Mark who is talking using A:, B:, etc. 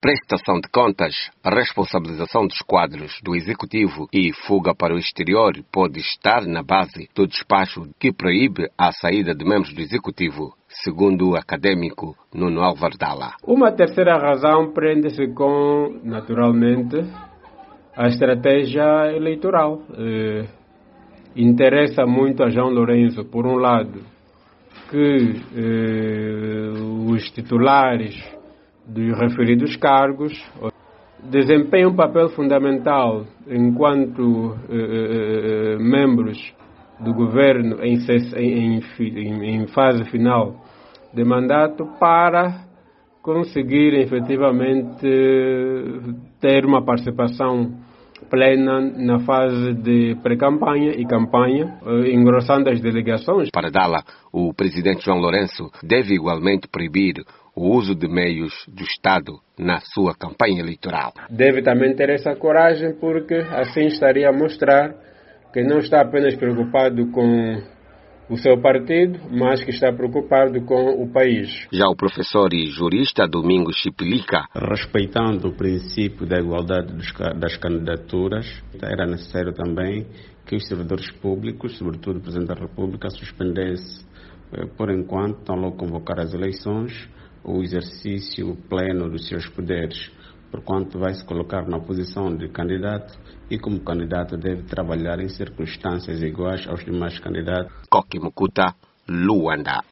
A: Prestação de contas, responsabilização dos quadros do Executivo e fuga para o exterior pode estar na base do despacho que proíbe a saída de membros do Executivo, segundo o académico Nuno Alvardala.
B: Uma terceira razão prende-se com, naturalmente, a estratégia eleitoral. Interessa muito a João Lourenço, por um lado, que os titulares dos referidos cargos desempenham um papel fundamental enquanto membros do governo em fase final de mandato para conseguirem efetivamente ter uma participação plena na fase de pré-campanha e campanha, engrossando as delegações.
A: Para Dala, o presidente João Lourenço deve igualmente proibir o uso de meios do Estado na sua campanha eleitoral.
B: Deve também ter essa coragem, porque assim estaria a mostrar que não está apenas preocupado com o seu partido, mas que está preocupado com o país.
A: Já o professor e jurista Domingos Chipilica,
C: respeitando o princípio da igualdade das candidaturas, era necessário também que os servidores públicos, sobretudo o Presidente da República, suspendesse, por enquanto, tão logo convocar as eleições, o exercício pleno dos seus poderes, porquanto vai se colocar na posição de candidato e, como candidato, deve trabalhar em circunstâncias iguais aos demais candidatos.
A: Koki Mukuta, Luanda.